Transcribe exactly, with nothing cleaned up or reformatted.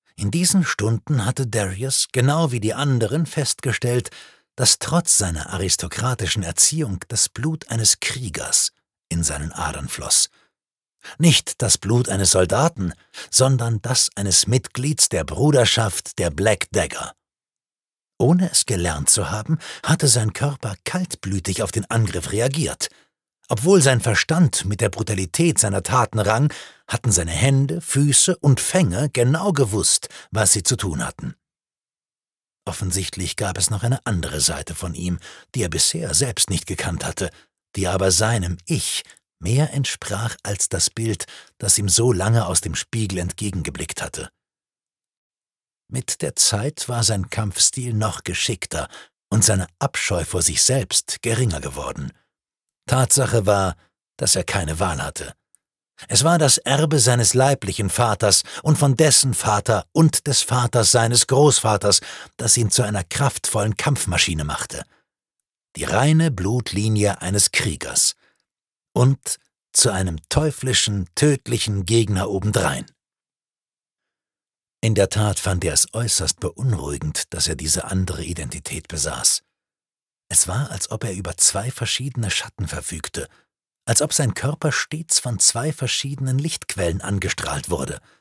In diesen Stunden hatte Darius, genau wie die anderen, festgestellt, dass trotz seiner aristokratischen Erziehung das Blut eines Kriegers in seinen Adern floss. Nicht das Blut eines Soldaten, sondern das eines Mitglieds der Bruderschaft der Black Dagger. Ohne es gelernt zu haben, hatte sein Körper kaltblütig auf den Angriff reagiert. Obwohl sein Verstand mit der Brutalität seiner Taten rang, hatten seine Hände, Füße und Fänge genau gewusst, was sie zu tun hatten. Offensichtlich gab es noch eine andere Seite von ihm, die er bisher selbst nicht gekannt hatte, die aber seinem Ich mehr entsprach als das Bild, das ihm so lange aus dem Spiegel entgegengeblickt hatte. Mit der Zeit war sein Kampfstil noch geschickter und seine Abscheu vor sich selbst geringer geworden. Tatsache war, dass er keine Wahl hatte. Es war das Erbe seines leiblichen Vaters und von dessen Vater und des Vaters seines Großvaters, das ihn zu einer kraftvollen Kampfmaschine machte. Die reine Blutlinie eines Kriegers. Und zu einem teuflischen, tödlichen Gegner obendrein. In der Tat fand er es äußerst beunruhigend, dass er diese andere Identität besaß. Es war, als ob er über zwei verschiedene Schatten verfügte, als ob sein Körper stets von zwei verschiedenen Lichtquellen angestrahlt wurde.